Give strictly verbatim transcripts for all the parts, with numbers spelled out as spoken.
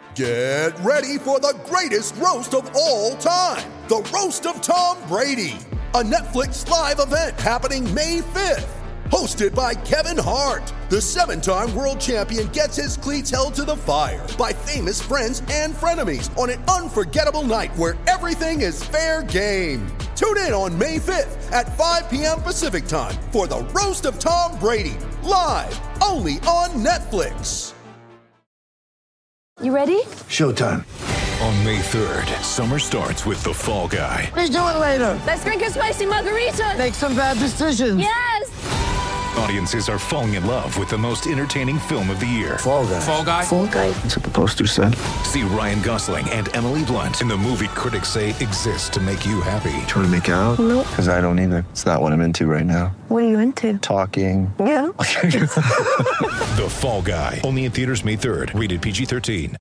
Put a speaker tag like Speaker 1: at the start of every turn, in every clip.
Speaker 1: Get ready for the greatest roast of all time, the Roast of Tom Brady, a Netflix live event happening May fifth. Hosted by Kevin Hart, the seven-time world champion gets his cleats held to the fire by famous friends and frenemies on an unforgettable night where everything is fair game. Tune in on May fifth at five p.m. Pacific time for the Roast of Tom Brady, live only on Netflix.
Speaker 2: You ready?
Speaker 3: Showtime.
Speaker 4: On May third, summer starts with The Fall Guy.
Speaker 3: Let's do it later.
Speaker 2: Let's drink a spicy margarita.
Speaker 3: Make some bad decisions.
Speaker 2: Yes.
Speaker 4: Audiences are falling in love with the most entertaining film of the year.
Speaker 3: Fall Guy.
Speaker 5: Fall Guy.
Speaker 2: Fall Guy.
Speaker 3: That's what the poster said.
Speaker 4: See Ryan Gosling and Emily Blunt in the movie critics say exists to make you happy.
Speaker 3: Trying to make it out?
Speaker 2: Nope.
Speaker 3: Because I don't either. It's not what I'm into right now.
Speaker 2: What are you into?
Speaker 3: Talking.
Speaker 2: Yeah.
Speaker 4: The Fall Guy. Only in theaters May third. Rated P G thirteen.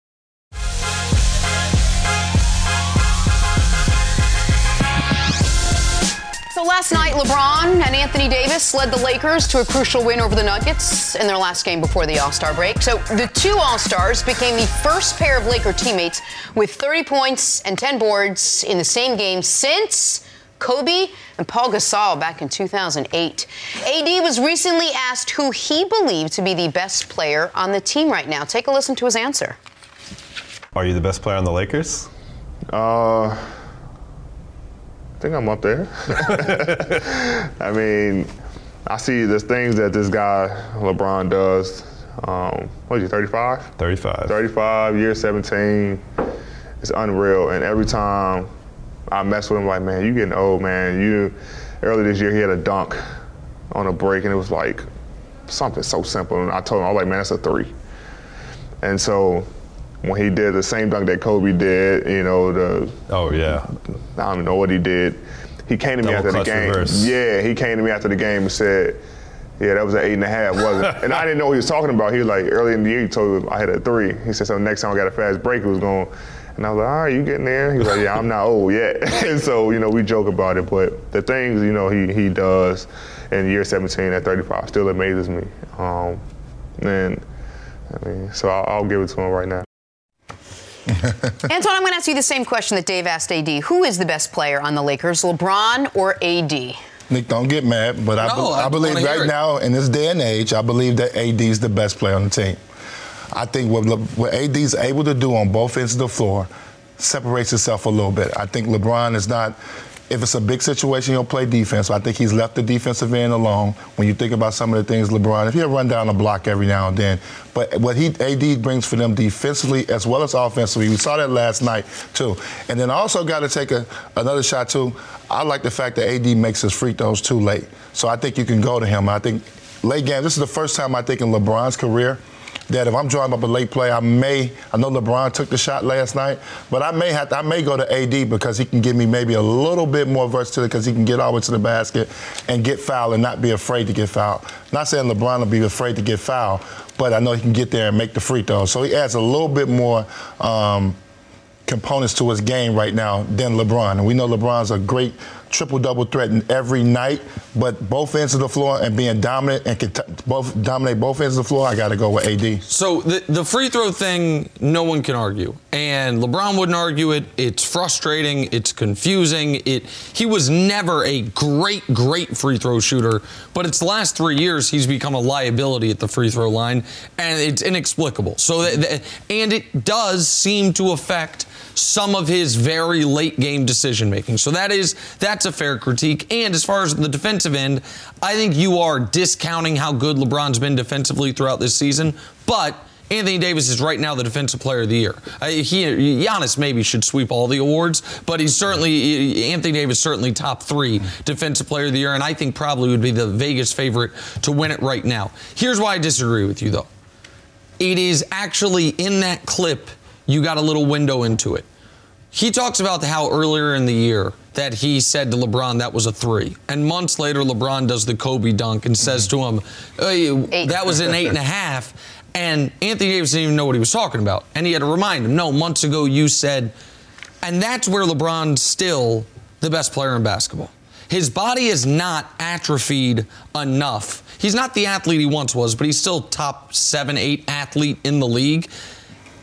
Speaker 6: So last night, LeBron and Anthony Davis led the Lakers to a crucial win over the Nuggets in their last game before the All-Star break. So the two All-Stars became the first pair of Laker teammates with thirty points and ten boards in the same game since Kobe and Paul Gasol back in two thousand eight. A D was recently asked who he believed to be the best player on the team right now. Take a listen to his answer.
Speaker 7: Are you the best player on the Lakers?
Speaker 8: Uh, I think I'm up there. I mean, I see there's things that this guy, LeBron, does. Um, what is he, thirty-five?
Speaker 7: thirty-five.
Speaker 8: thirty-five, year seventeen. It's unreal. And every time I mess with him, like, man, you getting old, man. You earlier this year, he had a dunk on a break, and it was like something so simple. And I told him, I was like, man, that's a three. And so when he did the same dunk that Kobe did, you know, the
Speaker 7: Oh, yeah.
Speaker 8: I don't even know what he did. He came to me
Speaker 7: Double
Speaker 8: after the
Speaker 7: clutch
Speaker 8: game.
Speaker 7: reverse.
Speaker 8: Yeah, he came to me after the game and said, yeah, that was an eight and a half, wasn't it? And I didn't know what he was talking about. He was like, early in the year, he told me I had a three. He said, so next time I got a fast break, it was going. And I was like, all right, you getting there? He was like, yeah, I'm not old yet. And so, you know, we joke about it, but the things, you know, he, he does in year seventeen at thirty-five still amazes me. Um, and, I mean, so I'll, I'll give it to him right now.
Speaker 6: Antoine, I'm going to ask you the same question that Dave asked A D. Who is the best player on the Lakers, LeBron or A D?
Speaker 9: Nick, don't get mad, but I,
Speaker 5: No,
Speaker 9: be-
Speaker 5: I
Speaker 9: I believe
Speaker 5: wanna hear
Speaker 9: right
Speaker 5: it.
Speaker 9: now, in this day and age, I believe that A D is the best player on the team. I think what, Le- what A D is able to do on both ends of the floor separates itself a little bit. I think LeBron is not, if it's a big situation, he'll play defense. I think he's left the defensive end alone. When you think about some of the things LeBron, if he'll run down the block every now and then. But what he A D brings for them defensively as well as offensively, we saw that last night too. And then I also got to take a, another shot too. I like the fact that A D makes his free throws too late. So I think you can go to him. I think late game, this is the first time I think in LeBron's career that if I'm drawing up a late play, I may, I know LeBron took the shot last night, but I may have to, I may go to A D because he can give me maybe a little bit more versatility because he can get all the way to the basket and get fouled and not be afraid to get fouled. Not saying LeBron will be afraid to get fouled, but I know he can get there and make the free throws. So he adds a little bit more um, components to his game right now than LeBron. And we know LeBron's a great triple-double threat in every night, but both ends of the floor and being dominant and can t- both dominate both ends of the floor, I got to go with A D.
Speaker 5: So the, the free throw thing, no one can argue. And LeBron wouldn't argue it. It's frustrating. It's confusing. It. He was never a great, great free throw shooter, but it's the last three years he's become a liability at the free throw line, and it's inexplicable. So, th- th- and it does seem to affect some of his very late game decision making. So that is that's a fair critique. And as far as the defensive end, I think you are discounting how good LeBron's been defensively throughout this season. But Anthony Davis is right now the Defensive Player of the Year. Uh, he, Giannis maybe should sweep all the awards, but he's certainly, Anthony Davis certainly top three Defensive Player of the Year, and I think probably would be the Vegas favorite to win it right now. Here's why I disagree with you, though. It is actually in that clip, you got a little window into it. He talks about how earlier in the year that he said to LeBron that was a three. And months later, LeBron does the Kobe dunk and says to him, hey, that was an eight and a half. And Anthony Davis didn't even know what he was talking about. And he had to remind him, no, months ago you said, and that's where LeBron's still the best player in basketball. His body is not atrophied enough. He's not the athlete he once was, but he's still top seven, eight athlete in the league.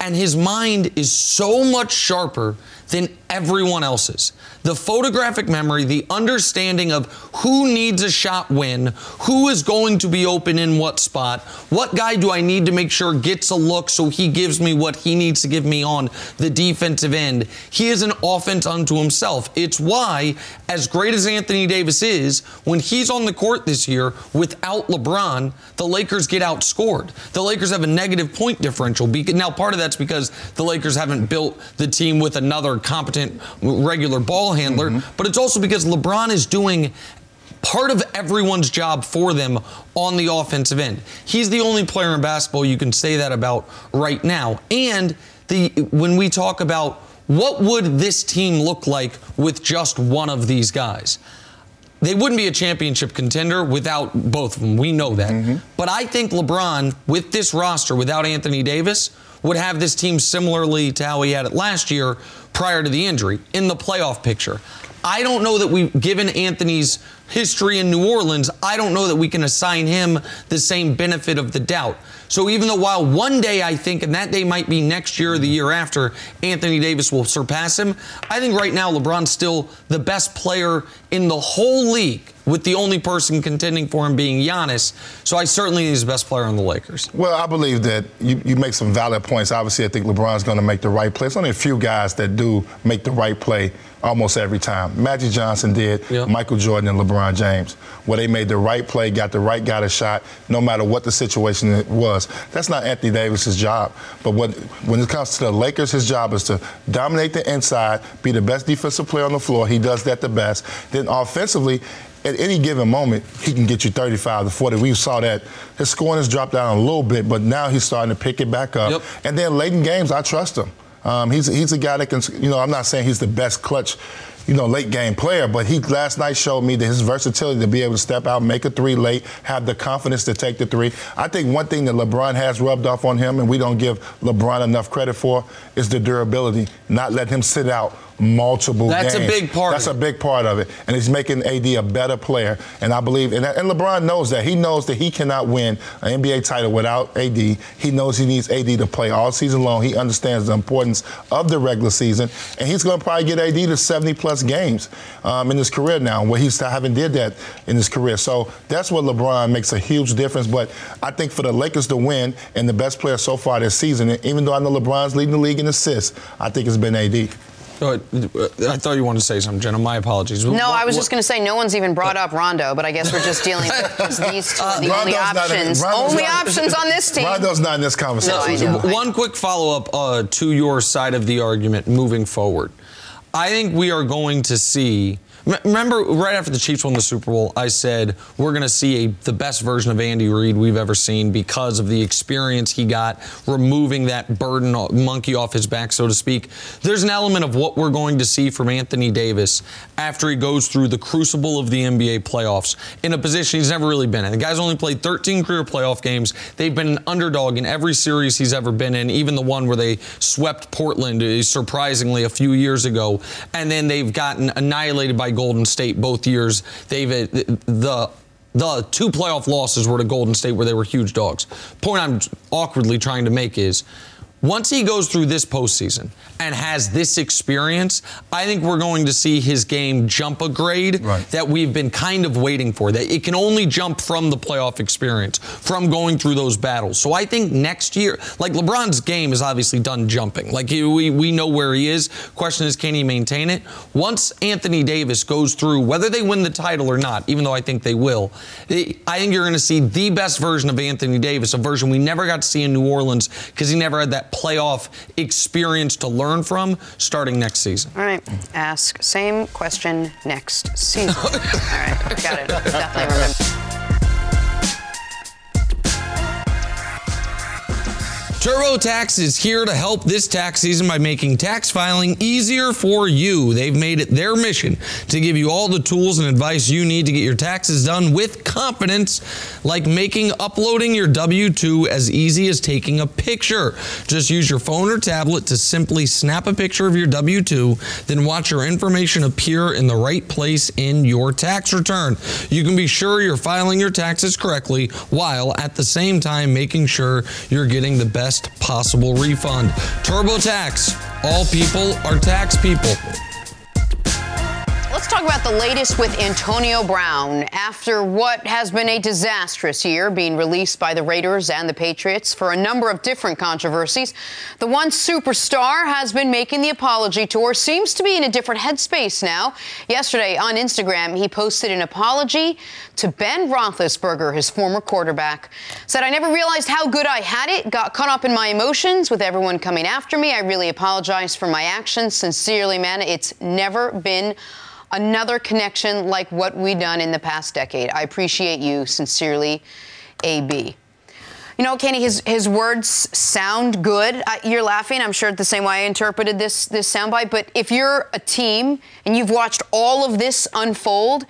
Speaker 5: and his mind is so much sharper than everyone else's. The photographic memory, the understanding of who needs a shot when, who is going to be open in what spot, what guy do I need to make sure gets a look so he gives me what he needs to give me on the defensive end. He is an offense unto himself. It's why, as great as Anthony Davis is, when he's on the court this year without LeBron, the Lakers get outscored. The Lakers have a negative point differential. Now, part of that's because the Lakers haven't built the team with another competent regular ball handler, mm-hmm. but it's also because LeBron is doing part of everyone's job for them on the offensive end. He's the only player in basketball you can say that about right now. And the when we talk about what would this team look like with just one of these guys, they wouldn't be a championship contender without both of them. We know that. Mm-hmm. But I think LeBron, with this roster, without Anthony Davis, would have this team similarly to how he had it last year prior to the injury in the playoff picture. I don't know that we've given Anthony's history in New Orleans, I don't know that we can assign him the same benefit of the doubt. So even though while one day I think, and that day might be next year or the year after, Anthony Davis will surpass him, I think right now LeBron's still the best player in the whole league, with the only person contending for him being Giannis. So I certainly think he's the best player on the Lakers.
Speaker 9: Well, I believe that you, you make some valid points. Obviously, I think LeBron's going to make the right play. There's only a few guys that do make the right play almost every time. Magic Johnson did, yeah. Michael Jordan and LeBron James, where they made the right play, got the right guy to shot, no matter what the situation it was. That's not Anthony Davis's job. But what, when it comes to the Lakers, his job is to dominate the inside, be the best defensive player on the floor. He does that the best. Then offensively, at any given moment, he can get you thirty-five to forty. We saw that. His scoring has dropped down a little bit, but now he's starting to pick it back up. Yep. And then late in games, I trust him. Um, he's, he's a guy that can, you know, I'm not saying he's the best clutch, you know, late game player, but he last night showed me that his versatility to be able to step out, make a three late, have the confidence to take the three. I think one thing that LeBron has rubbed off on him, and we don't give LeBron enough credit for, is the durability, not let him sit out multiple
Speaker 5: That's
Speaker 9: games.
Speaker 5: a big part
Speaker 9: That's
Speaker 5: of it.
Speaker 9: a big part of it. And he's making A D a better player. And I believe, and, and LeBron knows that. He knows that he cannot win an N B A title without A D. He knows he needs A D to play all season long. He understands the importance of the regular season. And he's going to probably get A D to seventy-plus games um, in his career now, where he still haven't did that in his career. So that's what LeBron makes a huge difference. But I think for the Lakers to win, and the best player so far this season, and even though I know LeBron's leading the league in assists, I think it's been A D.
Speaker 5: I thought you wanted to say something, Jenna. My apologies.
Speaker 6: No,
Speaker 5: what,
Speaker 6: I was
Speaker 5: what,
Speaker 6: just going to say no one's even brought up Rondo, but I guess we're just dealing with these two are the uh, only options. In, only not, options on this team.
Speaker 9: Rondo's not in this conversation.
Speaker 6: No, I know.
Speaker 5: One quick follow-up uh, to your side of the argument moving forward. I think we are going to see... Remember, right after the Chiefs won the Super Bowl, I said we're going to see a, the best version of Andy Reid we've ever seen because of the experience he got, removing that burden, monkey off his back, so to speak. There's an element of what we're going to see from Anthony Davis after he goes through the crucible of the N B A playoffs in a position he's never really been in. The guy's only played thirteen career playoff games. They've been an underdog in every series he's ever been in, even the one where they swept Portland, surprisingly, a few years ago. And then they've gotten annihilated by Golden State both years. They've the the two playoff losses were to Golden State where they were huge dogs. Point I'm awkwardly trying to make is once he goes through this postseason and has this experience, I think we're going to see his game jump a grade right. that we've been kind of waiting for. That it can only jump from the playoff experience, from going through those battles. So I think next year, like LeBron's game is obviously done jumping. Like he, we we know where he is. Question is, can he maintain it? Once Anthony Davis goes through, whether they win the title or not, even though I think they will, I think you're going to see the best version of Anthony Davis, a version we never got to see in New Orleans because he never had that playoff experience to learn from starting next season.
Speaker 6: All right. Ask same question next season. All right. Got it. Definitely remember.
Speaker 5: TurboTax is here to help this tax season by making tax filing easier for you. They've made it their mission to give you all the tools and advice you need to get your taxes done with confidence, like making uploading your W two as easy as taking a picture. Just use your phone or tablet to simply snap a picture of your W two, then watch your information appear in the right place in your tax return. You can be sure you're filing your taxes correctly while at the same time making sure you're getting the best best possible refund. TurboTax. All people are tax people.
Speaker 6: Let's talk about the latest with Antonio Brown. After what has been a disastrous year, being released by the Raiders and the Patriots for a number of different controversies, the once superstar has been making the apology tour, seems to be in a different headspace now. Yesterday on Instagram, he posted an apology to Ben Roethlisberger, his former quarterback. Said, "I never realized how good I had it, got caught up in my emotions with everyone coming after me. I really apologize for my actions. Sincerely, man, it's never been another connection like what we've done in the past decade. I appreciate you. Sincerely, A B." You know, Kenny, his his words sound good. I, you're laughing. I'm sure the same way I interpreted this this soundbite. But if you're a team and you've watched all of this unfold,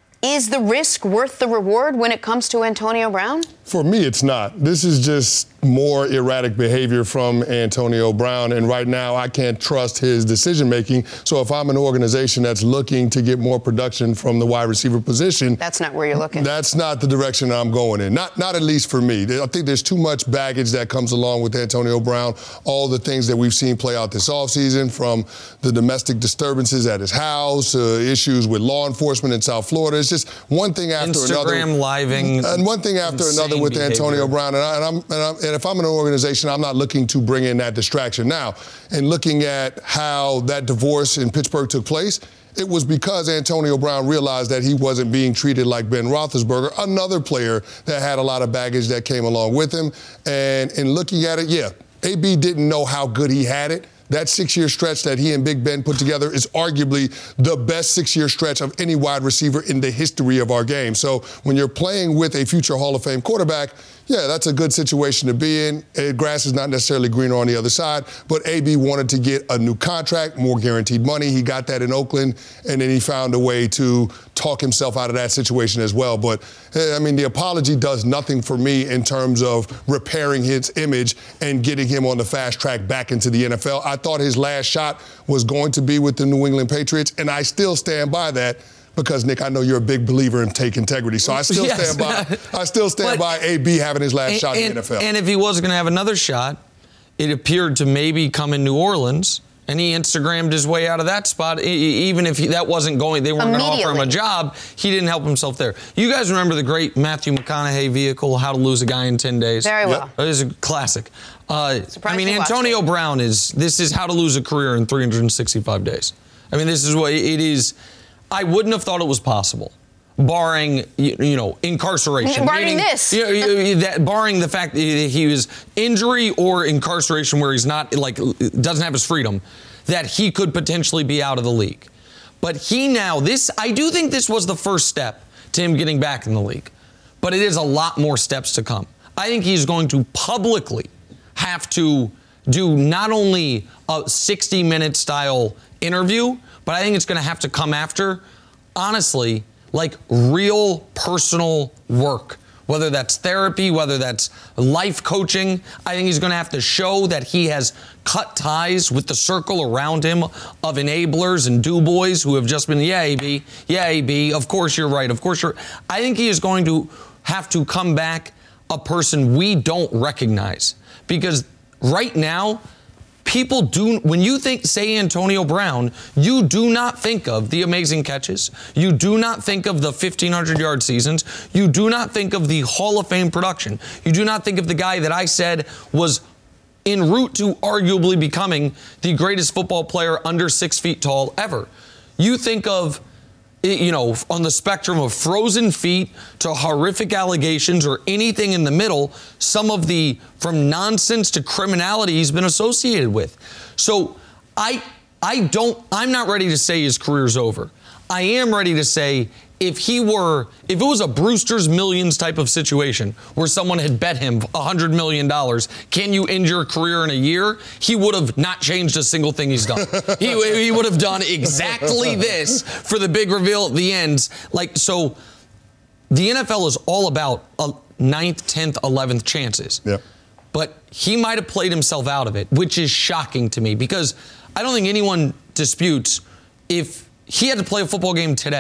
Speaker 6: is the risk worth the reward when it comes to Antonio Brown?
Speaker 10: For me, it's not. This is just more erratic behavior from Antonio Brown, and right now I can't trust his decision-making. So if I'm an organization that's looking to get more production from the wide receiver position,
Speaker 6: that's not where you're looking.
Speaker 10: That's not the direction I'm going in. Not, not at least for me. I think there's too much baggage that comes along with Antonio Brown. All the things that we've seen play out this offseason, from the domestic disturbances at his house, uh, issues with law enforcement in South Florida. It's just one thing after
Speaker 5: Instagram
Speaker 10: another.
Speaker 5: living.
Speaker 10: And one thing after another with behavior. Antonio Brown. And, I, and, I'm, and, I'm, and if I'm an organization, I'm not looking to bring in that distraction. Now, in looking at how that divorce in Pittsburgh took place, it was because Antonio Brown realized that he wasn't being treated like Ben Roethlisberger, another player that had a lot of baggage that came along with him. And in looking at it, yeah, A B didn't know how good he had it. That six-year stretch that he and Big Ben put together is arguably the best six-year stretch of any wide receiver in the history of our game. So when you're playing with a future Hall of Fame quarterback, yeah, that's a good situation to be in. Uh, grass is not necessarily greener on the other side, but A B wanted to get a new contract, more guaranteed money. He got that in Oakland, and then he found a way to talk himself out of that situation as well. But, uh, I mean, the apology does nothing for me in terms of repairing his image and getting him on the fast track back into the N F L. I thought his last shot was going to be with the New England Patriots, and I still stand by that. Because, Nick, I know you're a big believer in take integrity, so I still yes. stand by. I still stand but, by A B having his last
Speaker 5: and,
Speaker 10: shot in
Speaker 5: and,
Speaker 10: the N F L.
Speaker 5: And if he was going to have another shot, it appeared to maybe come in New Orleans, and he Instagrammed his way out of that spot. Even if he, that wasn't going, they weren't going to offer him a job. He didn't help himself there. You guys remember the great Matthew McConaughey vehicle, How to Lose a Guy in ten days?
Speaker 6: Very well.
Speaker 5: Yep. It was a classic. Uh, I mean, Antonio Brown is. This is How to Lose a Career in three hundred sixty-five days. I mean, this is what it is. I wouldn't have thought it was possible, barring, you, you know, incarceration.
Speaker 6: Barring
Speaker 5: meaning,
Speaker 6: this.
Speaker 5: You know, that, barring the fact that he was injury or incarceration where he's not, like, doesn't have his freedom, that he could potentially be out of the league. But he now, this, I do think this was the first step to him getting back in the league. But it is a lot more steps to come. I think he's going to publicly have to do not only a sixty-minute style interview, but I think it's going to have to come after, honestly, like real personal work. Whether that's therapy, whether that's life coaching, I think he's going to have to show that he has cut ties with the circle around him of enablers and do-boys who have just been, yeah, A B, yeah, A B, of course you're right, of course you're... I think he is going to have to come back a person we don't recognize. Because right now, people do, when you think, say, Antonio Brown, you do not think of the amazing catches. You do not think of the fifteen hundred yard seasons. You do not think of the Hall of Fame production. You do not think of the guy that I said was en route to arguably becoming the greatest football player under six feet tall ever. You think of, you know, on the spectrum of frozen feet to horrific allegations or anything in the middle, some of the, from nonsense to criminality he's been associated with. So I, I don't, I'm not ready to say his career's over. I am ready to say if he were, if it was a Brewster's Millions type of situation where someone had bet him one hundred million dollars, can you end your career in a year? He would have not changed a single thing he's done. he, he would have done exactly this for the big reveal at the end. Like, so the N F L is all about a ninth, tenth, eleventh chances.
Speaker 10: Yep.
Speaker 5: But he might have played himself out of it, which is shocking to me because I don't think anyone disputes if he had to play a football game today.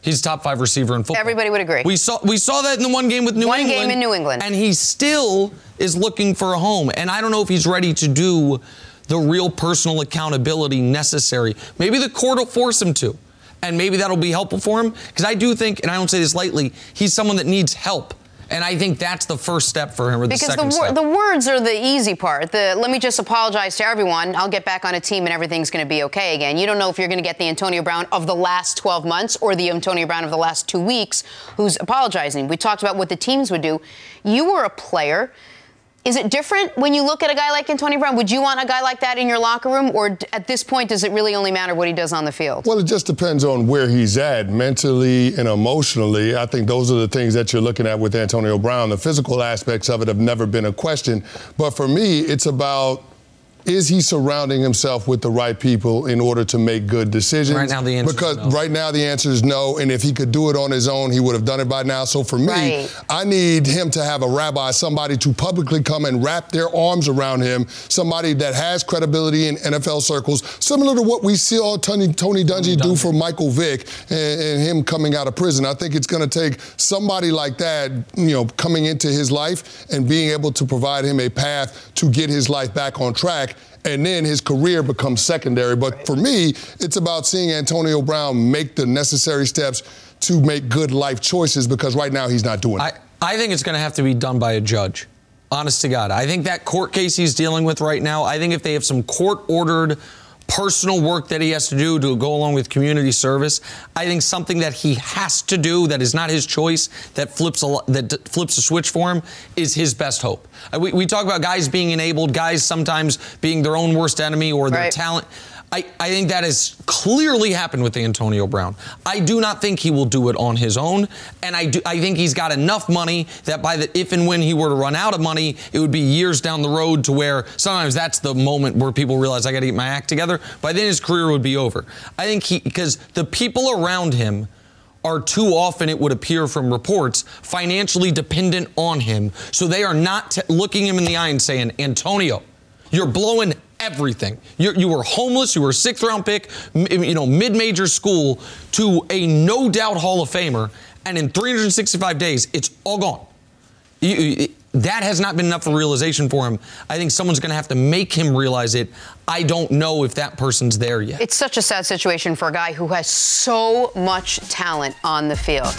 Speaker 5: He's top five receiver in football.
Speaker 6: Everybody would agree.
Speaker 5: We saw we saw that in the one game with New
Speaker 6: one
Speaker 5: England.
Speaker 6: One game in New England.
Speaker 5: And he still is looking for a home. And I don't know if he's ready to do the real personal accountability necessary. Maybe the court will force him to. And maybe that'll be helpful for him. Because I do think, and I don't say this lightly, he's someone that needs help. And I think that's the first step for him, or the
Speaker 6: because
Speaker 5: second
Speaker 6: the,
Speaker 5: step.
Speaker 6: the words are the easy part. The let me just apologize to everyone. I'll get back on a team and everything's going to be okay again. You don't know if you're going to get the Antonio Brown of the last twelve months or the Antonio Brown of the last two weeks who's apologizing. We talked about what the teams would do. You were a player. Is it different when you look at a guy like Antonio Brown? Would you want a guy like that in your locker room? Or at this point, does it really only matter what he does on the field?
Speaker 10: Well, it just depends on where he's at mentally and emotionally. I think those are the things that you're looking at with Antonio Brown. The physical aspects of it have never been a question. But for me, it's about, is he surrounding himself with the right people in order to make good decisions?
Speaker 5: Right now, the answer
Speaker 10: because
Speaker 5: is no.
Speaker 10: right now the answer is no. And if he could do it on his own, he would have done it by now. So for me,
Speaker 6: right.
Speaker 10: I need him to have a rabbi, somebody to publicly come and wrap their arms around him, somebody that has credibility in N F L circles, similar to what we saw Tony, Tony Dungy do for Michael Vick and, and him coming out of prison. I think it's going to take somebody like that, you know, coming into his life and being able to provide him a path to get his life back on track. And then his career becomes secondary. But for me, it's about seeing Antonio Brown make the necessary steps to make good life choices, because right now he's not doing
Speaker 5: I,
Speaker 10: it.
Speaker 5: I think it's going to have to be done by a judge. Honest to God. I think that court case he's dealing with right now, I think if they have some court-ordered personal work that he has to do to go along with community service, I think something that he has to do that is not his choice, that flips a, that flips a switch for him, is his best hope. We, we talk about guys being enabled, guys sometimes being their own worst enemy or their
Speaker 6: right.
Speaker 5: talent. I, I think that has clearly happened with Antonio Brown. I do not think he will do it on his own, and I do. I think he's got enough money that by the if and when he were to run out of money, it would be years down the road to where sometimes that's the moment where people realize I got to get my act together. By then his career would be over. I think he because the people around him are too often, it would appear from reports, financially dependent on him, so they are not t- looking him in the eye and saying, Antonio, you're blowing everything. You're, you were homeless. You were a sixth round pick, m- you know, mid-major school to a no doubt Hall of Famer. And in three hundred sixty-five days, it's all gone. You, it, that has not been enough for realization for him. I think someone's going to have to make him realize it. I don't know if that person's there yet.
Speaker 6: It's such a sad situation for a guy who has so much talent on the field.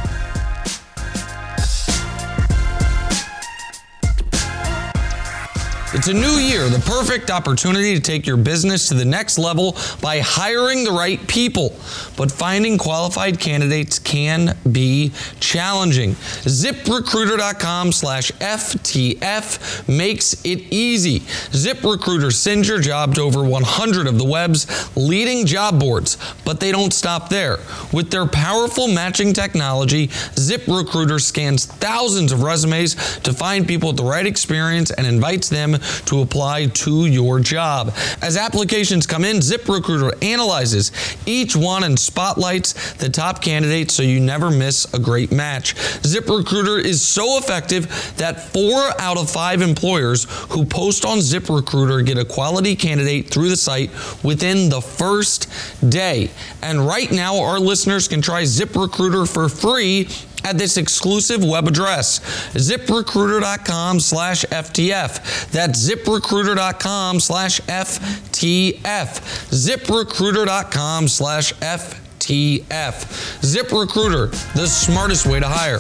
Speaker 5: It's a new year, the perfect opportunity to take your business to the next level by hiring the right people. But finding qualified candidates can be challenging. ZipRecruiter.com slash FTF makes it easy. ZipRecruiter sends your job to over one hundred of the web's leading job boards, but they don't stop there. With their powerful matching technology, ZipRecruiter scans thousands of resumes to find people with the right experience and invites them to apply to your job. As applications come in, ZipRecruiter analyzes each one and spotlights the top candidates so you never miss a great match. ZipRecruiter is so effective that four out of five employers who post on ZipRecruiter get a quality candidate through the site within the first day. And right now, our listeners can try ZipRecruiter for free at this exclusive web address, ZipRecruiter.com slash FTF. That's ZipRecruiter.com slash FTF. ZipRecruiter.com slash FTF. ZipRecruiter, the smartest way to hire.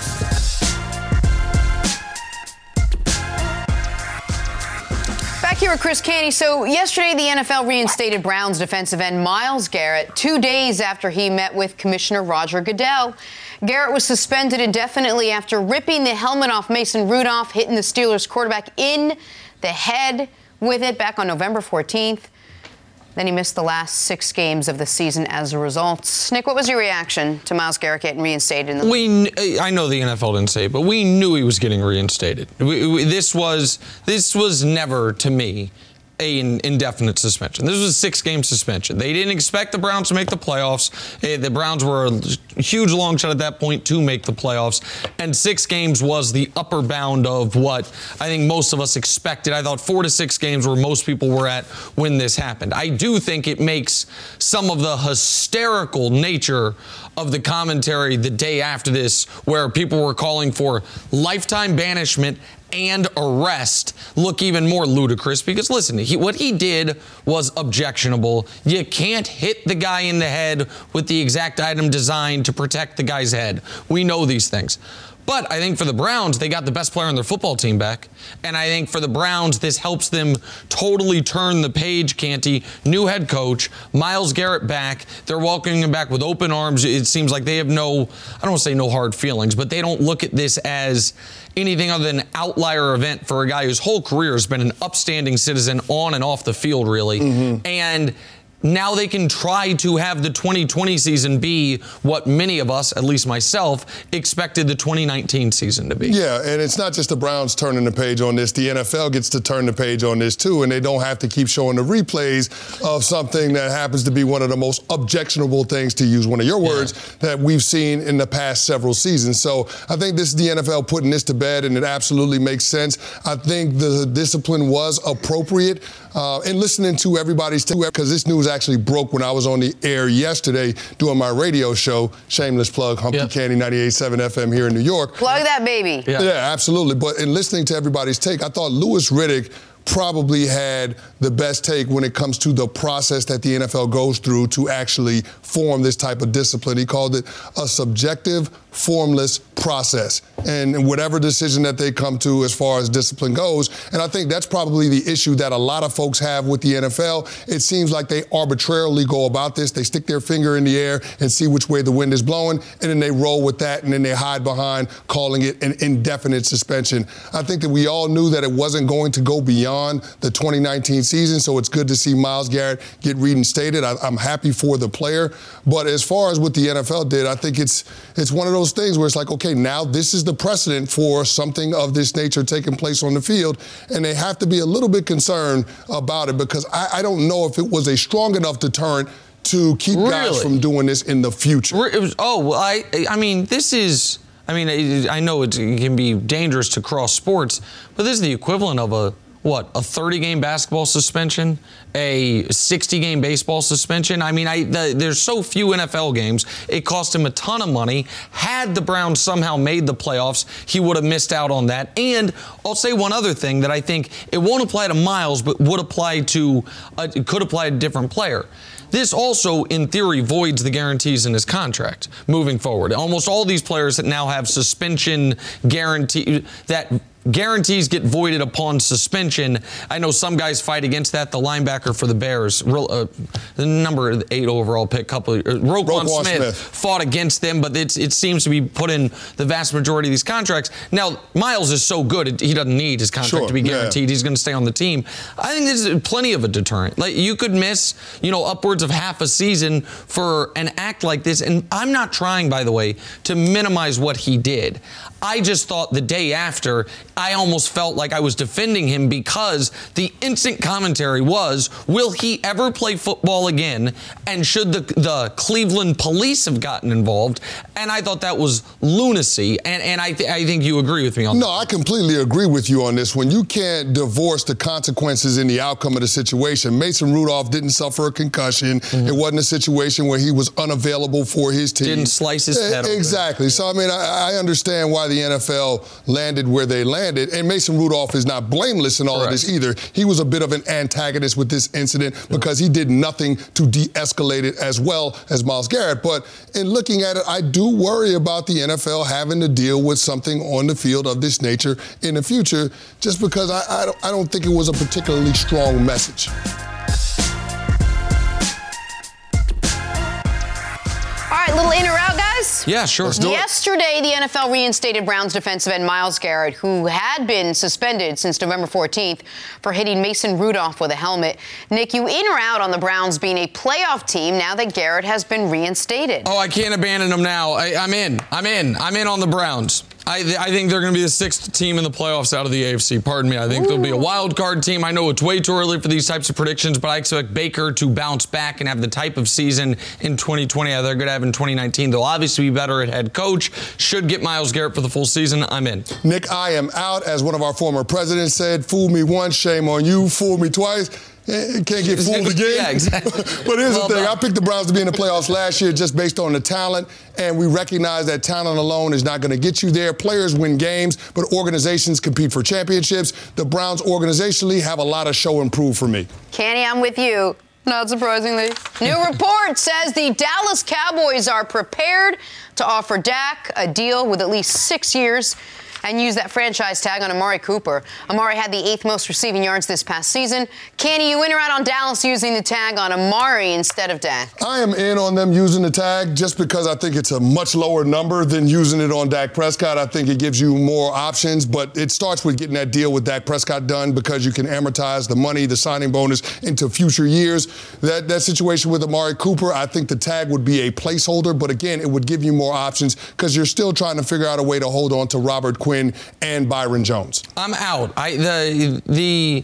Speaker 6: Back here with Chris Canty. So yesterday, the N F L reinstated Browns defensive end Myles Garrett two days after he met with Commissioner Roger Goodell. Garrett was suspended indefinitely after ripping the helmet off Mason Rudolph, hitting the Steelers quarterback in the head with it back on November fourteenth. Then he missed the last six games of the season as a result. Nick, what was your reaction to Myles Garrett getting reinstated in the league?
Speaker 5: We, I know the N F L didn't say it, but we knew he was getting reinstated. We, we, this was this was never, to me, an indefinite suspension. This was a six-game suspension. They didn't expect the Browns to make the playoffs. The Browns were a huge long shot at that point to make the playoffs, and six games was the upper bound of what I think most of us expected. I thought four to six games where most people were at when this happened. I do think it makes some of the hysterical nature of the commentary the day after this, where people were calling for lifetime banishment and arrest, look even more ludicrous. Because listen, he, what he did was objectionable. You can't hit the guy in the head with the exact item designed to protect the guy's head. We know these things. But I think for the Browns, they got the best player on their football team back. And I think for the Browns, this helps them totally turn the page, Canty. New head coach, Myles Garrett back. They're welcoming him back with open arms. It seems like they have no, I don't want to say no hard feelings, but they don't look at this as anything other than an outlier event for a guy whose whole career has been an upstanding citizen on and off the field, really. Mm-hmm. And now they can try to have the twenty twenty season be what many of us, at least myself, expected the twenty nineteen season to be.
Speaker 10: Yeah, and it's not just the Browns turning the page on this. The N F L gets to turn the page on this, too, and they don't have to keep showing the replays of something that happens to be one of the most objectionable things, to use one of your words, yeah. that we've seen in the past several seasons. So I think this is the N F L putting this to bed, and it absolutely makes sense. I think the discipline was appropriate. Uh, and listening to everybody's, because this news actually broke when I was on the air yesterday doing my radio show, shameless plug, Humpty yep. Candy ninety-eight point seven F M here in New York.
Speaker 6: Plug that baby.
Speaker 10: Yeah. yeah, absolutely. But in listening to everybody's take, I thought Louis Riddick probably had the best take when it comes to the process that the N F L goes through to actually form this type of discipline. He called it a subjective, formless process. And whatever decision that they come to as far as discipline goes, and I think that's probably the issue that a lot of folks have with the N F L. It seems like they arbitrarily go about this. They stick their finger in the air and see which way the wind is blowing, and then they roll with that, and then they hide behind calling it an indefinite suspension. I think that we all knew that it wasn't going to go beyond the twenty nineteen season, so it's good to see Myles Garrett get reinstated. I, I'm happy for the player. But as far as what the N F L did, I think it's it's one of those things where it's like, okay, now this is the precedent for something of this nature taking place on the field, and they have to be a little bit concerned about it, because I, I don't know if it was a strong enough deterrent to keep really? guys from doing this in the future.
Speaker 5: It was, oh, well, I, I mean, this is, I mean, I know it can be dangerous to cross sports, but this is the equivalent of a, what, a thirty-game basketball suspension, a sixty-game baseball suspension. I mean, I, the, there's so few N F L games. It cost him a ton of money. Had the Browns somehow made the playoffs, he would have missed out on that. And I'll say one other thing that I think it won't apply to Myles, but would apply to, uh, it could apply to a different player. This also, in theory, voids the guarantees in his contract moving forward. Almost all these players that now have suspension guarantee, that guarantees get voided upon suspension. I know some guys fight against that. The linebacker for the Bears, uh, the number eight overall pick, couple uh, Roquan, Roquan Smith, Smith fought against them, but it's, it seems to be put in the vast majority of these contracts. Now, Myles is so good, he doesn't need his contract sure, to be guaranteed. Yeah. He's going to stay on the team. I think this is plenty of a deterrent. Like, you could miss, you know, upwards of half a season for an act like this. And I'm not trying, by the way, to minimize what he did. I just thought the day after, I almost felt like I was defending him, because the instant commentary was, will he ever play football again? And should the, the Cleveland police have gotten involved? And I thought that was lunacy. And, and I, th- I think you agree with me on
Speaker 10: no,
Speaker 5: that.
Speaker 10: No, I completely agree with you on this. When you can't divorce the consequences in the outcome of the situation, Mason Rudolph didn't suffer a concussion. Mm-hmm. It wasn't a situation where he was unavailable for his team.
Speaker 5: Didn't slice his head open.
Speaker 10: Exactly. So, I mean, I, I understand why the N F L landed where they landed. And Mason Rudolph is not blameless in all Correct. of this either. He was a bit of an antagonist with this incident because he did nothing to de-escalate it as well as Myles Garrett. But in looking at it, I do worry about the N F L having to deal with something on the field of this nature in the future, just because I, I, don't, I don't think it was a particularly strong message.
Speaker 6: All right, little in or out, guys?
Speaker 5: Yeah, sure.
Speaker 6: Yesterday, the N F L reinstated Browns defensive end Myles Garrett, who had been suspended since November fourteenth for hitting Mason Rudolph with a helmet. Nick, you in or out on the Browns being a playoff team now that Garrett has been reinstated?
Speaker 5: Oh, I can't abandon them now. I, I'm in. I'm in. I'm in on the Browns. I, th- I think they're going to be the sixth team in the playoffs out of the A F C. Pardon me. I think Ooh. They'll be a wild card team. I know it's way too early for these types of predictions, but I expect Baker to bounce back and have the type of season in twenty twenty that they're going to have in twenty nineteen. They'll obviously be better at head coach. Should get Myles Garrett for the full season. I'm in.
Speaker 10: Nick, I am out. As one of our former presidents said, fool me once, shame on you. Fool me twice. Can't get fooled again.
Speaker 5: Yeah, exactly.
Speaker 10: But here's well the thing. Done. I picked the Browns to be in the playoffs last year just based on the talent, and we recognize that talent alone is not going to get you there. Players win games, but organizations compete for championships. The Browns organizationally have a lot of show and prove for me.
Speaker 6: Kenny, I'm with you. Not surprisingly. New report says the Dallas Cowboys are prepared to offer Dak a deal with at least six years and use that franchise tag on Amari Cooper. Amari had the eighth most receiving yards this past season. Kenny, you in or out on Dallas using the tag on Amari instead of Dak?
Speaker 10: I am in on them using the tag just because I think it's a much lower number than using it on Dak Prescott. I think it gives you more options, but it starts with getting that deal with Dak Prescott done because you can amortize the money, the signing bonus into future years. That, that situation with Amari Cooper, I think the tag would be a placeholder, but again, it would give you more options because you're still trying to figure out a way to hold on to Robert Quinn and Byron Jones.
Speaker 5: I'm out. I the the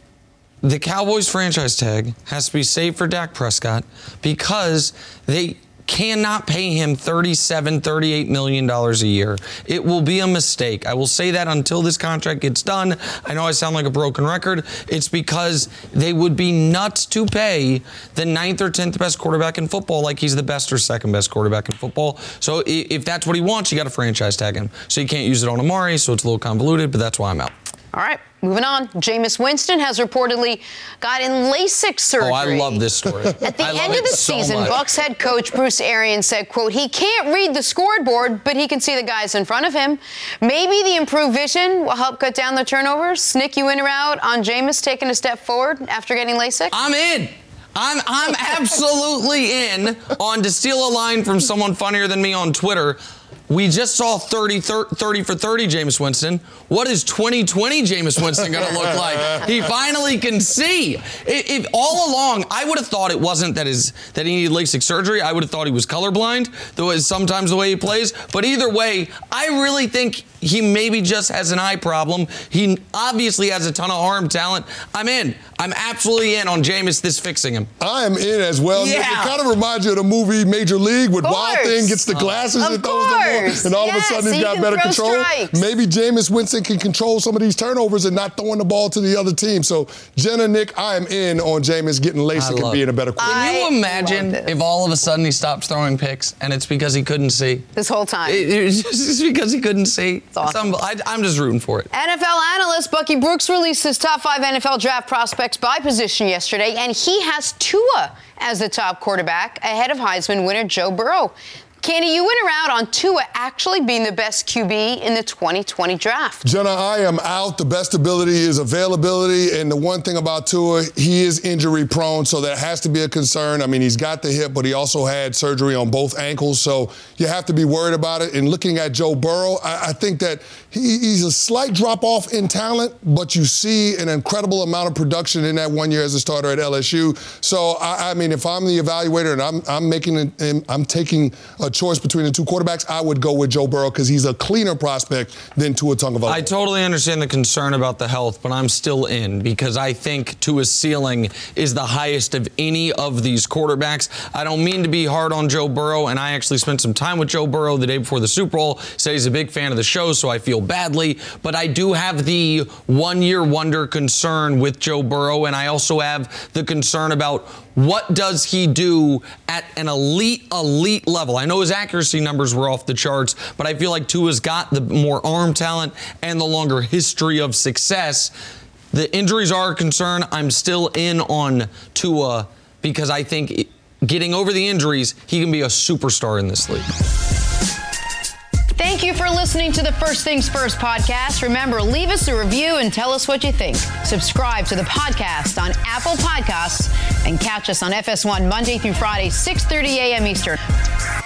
Speaker 5: the Cowboys franchise tag has to be saved for Dak Prescott because they cannot pay him thirty-seven, thirty-eight million dollars a year. It will be a mistake. I will say that until this contract gets done. I know I sound like a broken record. It's because they would be nuts to pay the ninth or tenth best quarterback in football like he's the best or second best quarterback in football. So if that's what he wants, you got to franchise tag him. So you can't use it on Amari, so it's a little convoluted, but that's why I'm out.
Speaker 6: All right, moving on. Jameis Winston has reportedly gotten LASIK surgery.
Speaker 5: Oh, I love this story.
Speaker 6: At the
Speaker 5: I
Speaker 6: end of the
Speaker 5: so
Speaker 6: season,
Speaker 5: much.
Speaker 6: Bucs head coach Bruce Arians said, quote, he can't read the scoreboard, but he can see the guys in front of him. Maybe the improved vision will help cut down the turnovers. Nick, you in or out on Jameis taking a step forward after getting LASIK?
Speaker 5: I'm in. I'm I'm absolutely in on, to steal a line from someone funnier than me on Twitter. We just saw thirty, thirty for thirty Jameis Winston. What is twenty twenty Jameis Winston going to look like? He finally can see. If, if all along, I would have thought it wasn't that his that he needed LASIK surgery. I would have thought he was colorblind, though it's sometimes the way he plays. But either way, I really think he maybe just has an eye problem. He obviously has a ton of arm talent. I'm in. I'm absolutely in on Jameis, this fixing him.
Speaker 10: I am in as well.
Speaker 5: Yeah.
Speaker 10: It kind of reminds you of the movie Major League with Wild Thing gets the glasses
Speaker 6: of
Speaker 10: and throws them on, and all
Speaker 6: yes,
Speaker 10: of a sudden he's
Speaker 6: so
Speaker 10: got better control.
Speaker 6: Strikes.
Speaker 10: Maybe Jameis Winston can control some of these turnovers and not throwing the ball to the other team. So, Jenna, Nick, I am in on Jameis getting LASIK and being a better quarterback.
Speaker 5: Can you imagine if all of a sudden he stops throwing picks and it's because he couldn't see?
Speaker 6: This whole time.
Speaker 5: It, it's just because he couldn't see.
Speaker 6: It's awesome.
Speaker 5: I, I'm just rooting for it.
Speaker 6: N F L analyst Bucky Brooks released his top five N F L draft prospects by position yesterday, and he has Tua as the top quarterback ahead of Heisman winner Joe Burrow. Kenny, you win or out on Tua actually being the best Q B in the twenty twenty draft?
Speaker 10: Jenna, I am out. The best ability is availability. And the one thing about Tua, he is injury prone, so that has to be a concern. I mean, he's got the hip, but he also had surgery on both ankles, so you have to be worried about it. And looking at Joe Burrow, I, I think that he, he's a slight drop-off in talent, but you see an incredible amount of production in that one year as a starter at L S U. So, I, I mean, if I'm the evaluator and I'm, I'm making it, I'm taking a choice between the two quarterbacks, I would go with Joe Burrow because he's a cleaner prospect than Tua Tagovailoa.
Speaker 5: I totally understand the concern about the health, but I'm still in because I think Tua's ceiling is the highest of any of these quarterbacks. I don't mean to be hard on Joe Burrow, and I actually spent some time with Joe Burrow the day before the Super Bowl. Said he's a big fan of the show, so I feel badly, but I do have the one-year wonder concern with Joe Burrow, and I also have the concern about what does he do at an elite, elite level? I know his accuracy numbers were off the charts, but I feel like Tua's got the more arm talent and the longer history of success. The injuries are a concern. I'm still in on Tua because I think getting over the injuries, he can be a superstar in this league.
Speaker 6: Thank you for listening to the First Things First podcast. Remember, leave us a review and tell us what you think. Subscribe to the podcast on Apple Podcasts and catch us on F S one Monday through Friday, six thirty a.m. Eastern.